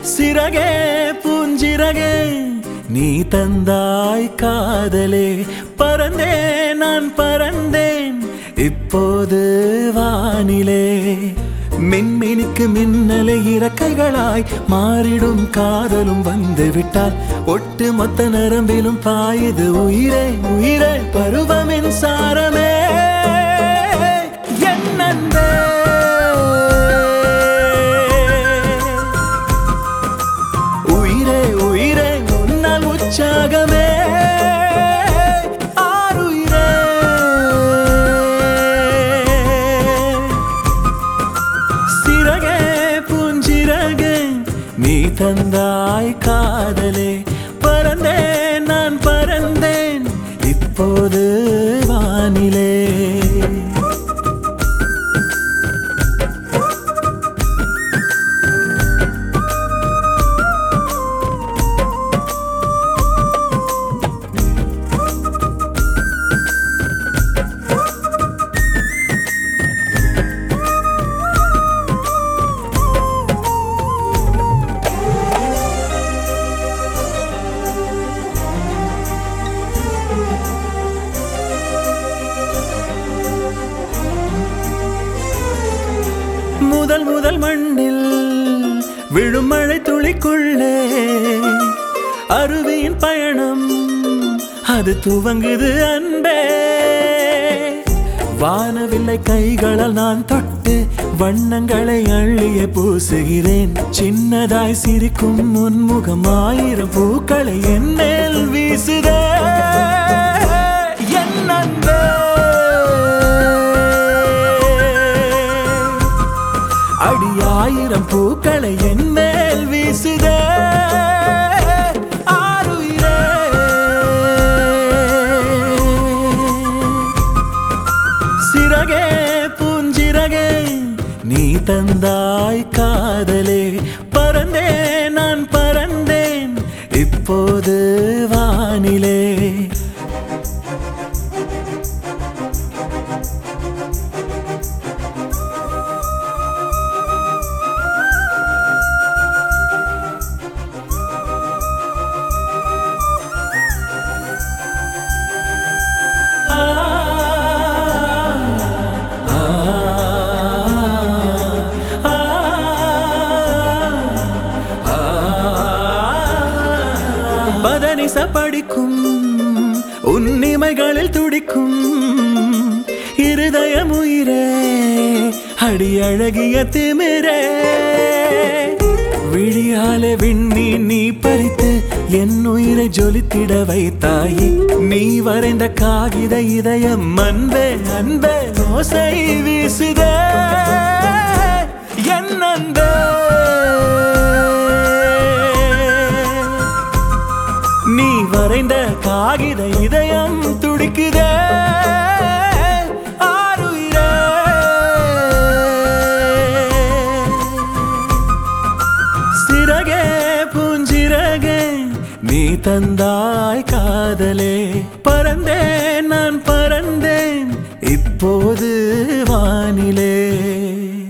சிறகே பூஞ்சிறகே நீ தந்தாய் காதலே பறந்தேன் நான் பறந்தேன் இப்போது வானிலே மின்மினிக்கு மின்னலை இறக்கைகளாய் மாறிடும் காதலும் வந்து விட்டால் ஒட்டு மொத்த நரம்பிலும் பாயுது உயிரே உயிரே பருவமின் சாரமே என்னந்தே உயிரே உயிரே உன்னால் உற்சாகமே நீ தந்தாய் காதலே பறந்தேன் நான் பறந்தேன் இப்போது வானிலே முதல் முதல் மண்ணில் விழும் மழை துளிக்குள்ளே அருவியின் பயணம் அது துவங்குது அன்பே வானவில்லை கைகளால் நான் தொட்டு வண்ணங்களை அள்ளிய பூசுகிறேன் சின்னதாய் சிரிக்கும் முன்முகம் ஆயிரம் பூக்களை என் மேல் வீசுதே என் அன்பே அடியாயிரம் பூக்களை என் மேல் வீசுதே ஆருயிரே சிறகே பூஞ்சிறகே நீ தந்தாய் காதலே பறந்தேன் நான் பறந்தேன் இப்போது வானிலே பதனிச படிக்கும் உன்னிமைகளில் துடிக்கும் இருதயம் உயிரே அடி அழகிய திமிரே விழியாலே விண்ணி நீ பறித்து என் உயிரை ஜொலித்திட வைத்தாயே நீ வரைந்த காகித இதயம் அன்பே அன்பே ஓசை வீசுதே என் அன்பே நீ வரைந்த காகித இதயம் துடிக்குதே ஆருயிரே சிறகே பூஞ்சிறகே நீ தந்தாய் காதலே பறந்தேன் நான் பறந்தேன் இப்போது வானிலே